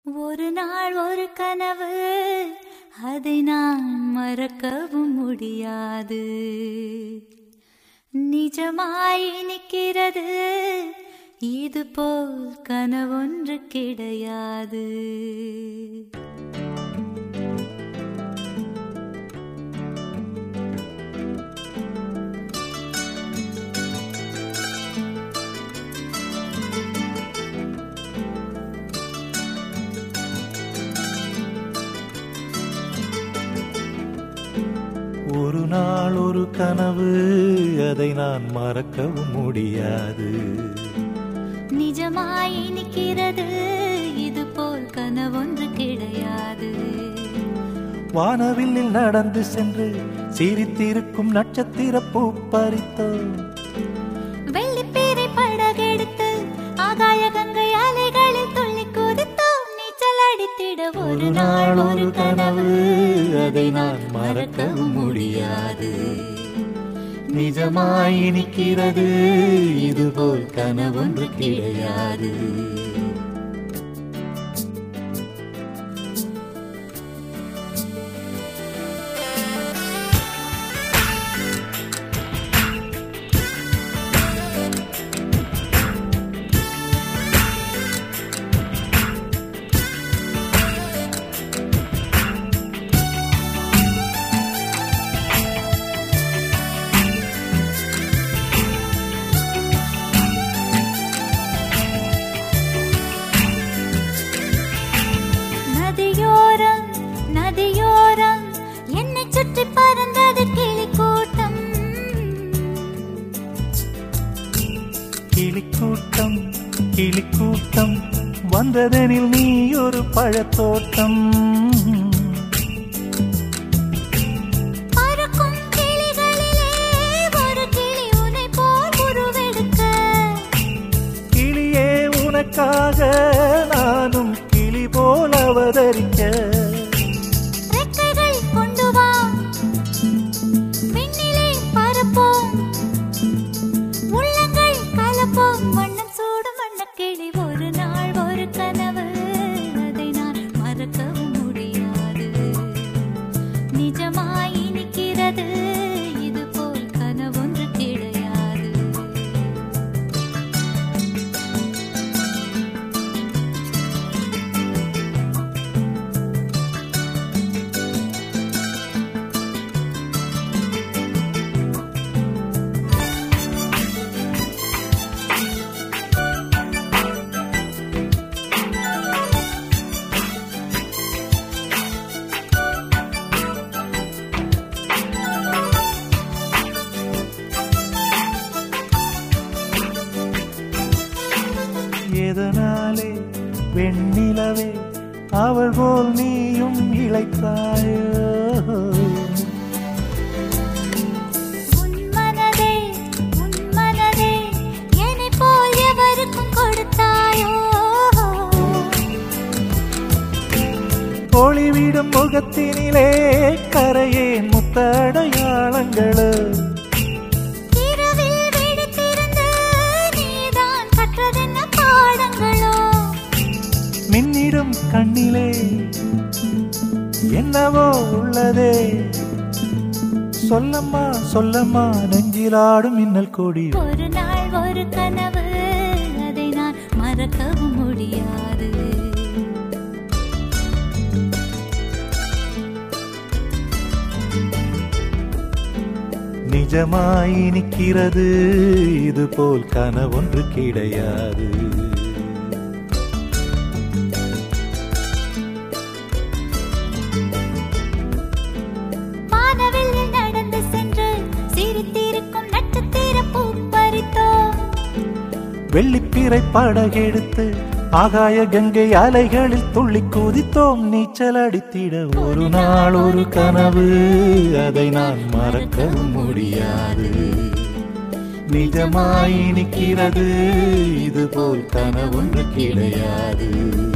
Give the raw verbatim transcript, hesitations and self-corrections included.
ஒரு நாள் ஒரு கனவு, அதை நான் மறக்கவும் முடியாது. நிஜமாய் நிற்கிறது, இது போல் கனவொன்று கிடையாது. ஒரு நாள் ஒரு கனவு, அதை நான் மறக்கவும் முடியாது. நிஜமாய் நிற்கிறது, இது போல் கனவொன்று கிடையாது. வானவில்லில் நடந்து சென்று சிரித்திருக்கும் நட்சத்திர பூ பறித்தோ, வெள்ளிப்பீரை படகெடுத்து ஆகாய கங்கை அலைகளில் துள்ளி குதித்தோம், நீச்சல் அடித்திட. ஒரு நாள் ஒரு கனவு, அதை நான் மறக்கவும் முடியாது. நிஜமாய் நிற்கிறது, இது போல் கனவொன்று கிடையாது. நதியோரம் நதியோரம் என்னை சுற்றி பறந்தது கிளிக்கூட்டம். கிளிக்கூட்டம் கிளிக்கூட்டம் வந்ததெனில் நீ ஒரு பழத்தோட்டம். பறக்கும் கிளிகளிலே ஒரு கிளி உன்னை போல் உருவெடுக்க. கிளியே உனக்காக நானும் கிளி போல் அவதரிக்க. ரெக்கைகள் கொண்டு வா, விண்ணிலே பறப்போம், உள்ளங்கள் கலப்போம், வண்ணம் சூடும் வண்ணக்கிளி. ஒரு நாள் ஒரு கனவு, அதை நான் மறக்கவும் முடியாது. நிஜமாய் நிற்கிறது, இது போல் கனவொன்று கிடையாது. எதனாலே வெண்ணிலவே அவள் போல் நீயும் இளைத்தாயோ. உன் மனதே உன் மனதே என்னை போல் எவருக்கும் கொடுத்தாயோ. ஒளிவிடும் முகத்தினிலே கரையே முத்தடையாளங்களோ. இரவில் விழித்திருந்து நீதான் கற்றதென்ன பாடங்களோ. மின்னிடும் கண்ணிலே என்னவோ உள்ளதே. சொல்லம்மா சொல்லம்மா நெஞ்சிலாடும் மின்னல் கொடி. ஒரு நாள் ஒரு கனவு, அதை நான் மறக்கவும் முடியாது. நிஜமாய் நிற்கிறது, இது போல் கனவொன்று கிடையாது. வானவில்லில் நடந்து சென்று சிரித்திருக்கும் நட்சத்திர பூ பறித்தோம், வெள்ளிப்பீரை படகெடுத்து ஆகாய கங்கை அலைகளில் துள்ளி குதித்தோம், நீச்சல் அடித்திட. ஒரு நாள் ஒரு கனவு, அதை நான் மறக்கவும் முடியாது. நிஜமாய் நிற்கிறது, இது போல் கனவொன்று கிடையாது.